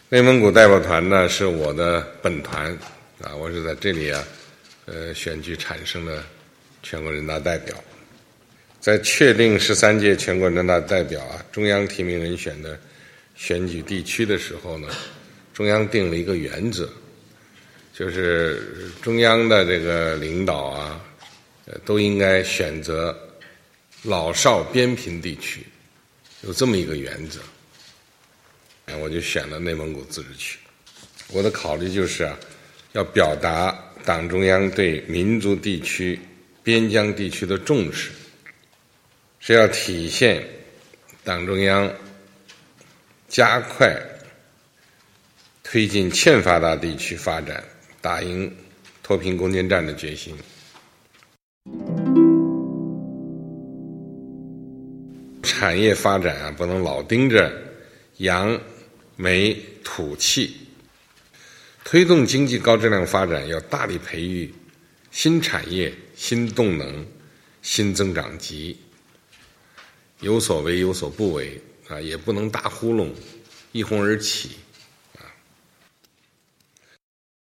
内蒙古代表团呢是我的本团啊，我是在这里选举产生的全国人大代表。在确定13届全国人大代表中央提名人选的选举地区的时候呢，中央定了一个原则，就是中央的这个领导都应该选择老少边贫地区，有这么一个原则。我就选了内蒙古自治区。我的考虑就是要表达党中央对民族地区、边疆地区的重视，是要体现党中央加快推进欠发达地区发展、打赢脱贫攻坚战的决心。产业发展不能老盯着洋、煤、土气，推动经济高质量发展要大力培育新产业、新动能、新增长极，有所为有所不为也不能大糊弄，一哄而起。